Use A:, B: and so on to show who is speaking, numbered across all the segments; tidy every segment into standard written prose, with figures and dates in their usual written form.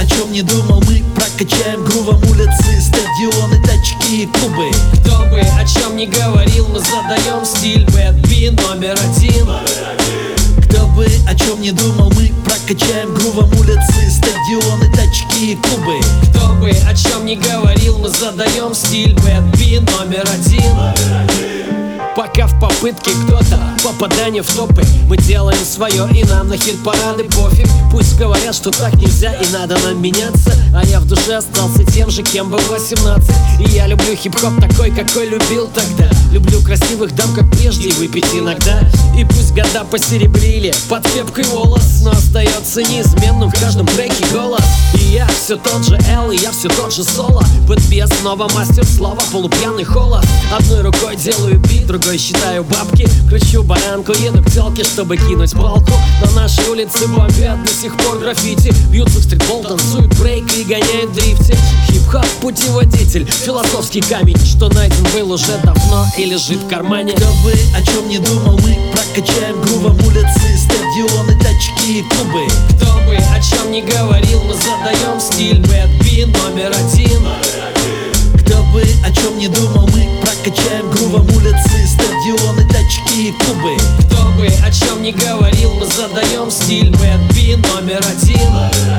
A: о чем не думал, мы прокачаем грувом улицы, стадионы, тачки и клубы.
B: Кто бы о чем не говорил, мы задаем стиль. Bad B номер один.
A: Кто бы о чем не думал, мы прокачаем грувом улицы, стадионы, тачки и клубы.
B: Кто бы о чем не говорил, мы задаем стиль. Bad B номер один. Пока в попытке кто-то попадание в топы, мы делаем свое и нам на хит-парады пофиг. Пусть говорят, что так нельзя и надо нам меняться, а я в душе остался тем же, кем был 18. И я люблю хип-хоп такой, какой любил тогда. Люблю красивых дам, как прежде, и выпить иногда. И пусть года посеребрили под кепкой волос, но остается неизменным в каждом треке голос. И я все тот же Эл, и я все тот же соло. Бэтбес, снова мастер слова, полупьяный холод. Одной рукой делаю бит, другой считаю бабки. Кручу баранку, еду к телке, чтобы кинуть палку. На нашей улице бомбят до сих пор граффити. Бьются в стритбол, танцуют брейк и гоняют в дрифте. Хип-хоп путеводитель, философский камень, что найден был уже давно и лежит в кармане.
A: Кто бы о чем не думал, мы прокачаем грувом улицы, стадионы, тачки и клубы.
B: Кто бы о чем не говорил, мы задаем стиль. Bad B номер один.
A: Кто бы о чем не думал, мы прокачаем грувом улицы, стадионы, тачки и клубы.
B: Кто бы о чем не говорил, мы задаем стиль. Bad B номер один.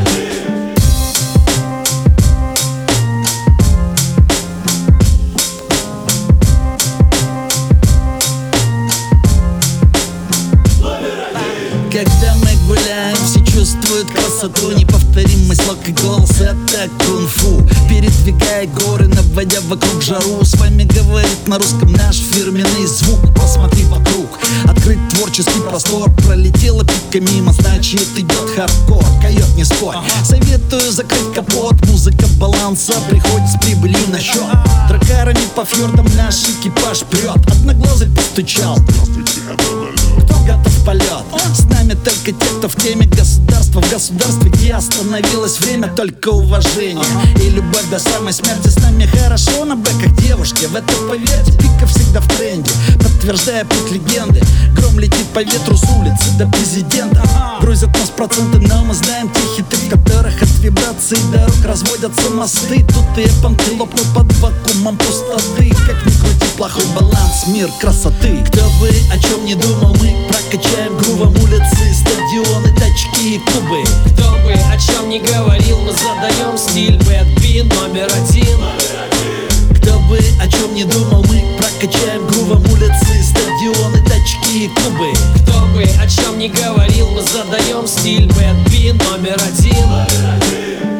A: Когда мы гуляем, все чувствуют красоту. Неповторимый слог и голос — это кунг-фу. Передвигая горы, наводя вокруг жару. С вами говорит на русском наш фирменный звук. Посмотри вокруг, открыть творческий простор. Пролетела пика мимо, значит идет хардкор. Койот, не спорь, советую закрыть капот. Музыка баланса приходит с прибылью на счет. Дракарами по фьордам наш экипаж прет. Одноглазый постучал. Кто готов в полет? С нами только те, кто в теме государства. В государстве, где остановилось время, только уважение и любовь до самой смерти. С нами хорошо на бэках девушки, в это поверьте. Пика всегда в тренде, подтверждая путь легенды. Гром летит по ветру с улицы до президента. Грузят нас проценты, но мы знаем те хиты, в которых от вибраций дорог разводятся мосты. Тут и понты лопнут под вакуумом пустоты. Как ни крути, плохой баланс, мир красоты. Кто бы о чем не думал, мы прокачаем грувом улицы, стадионы, тачки и клубы.
B: Кто бы о чем не говорил, мы задаем стиль. Bad B номер один.
A: Кто бы о чем не думал, мы прокачаем грувом улицы, стадионы, тачки и клубы.
B: Кто бы о чем не говорил, мы задаем стиль. Bad B номер один.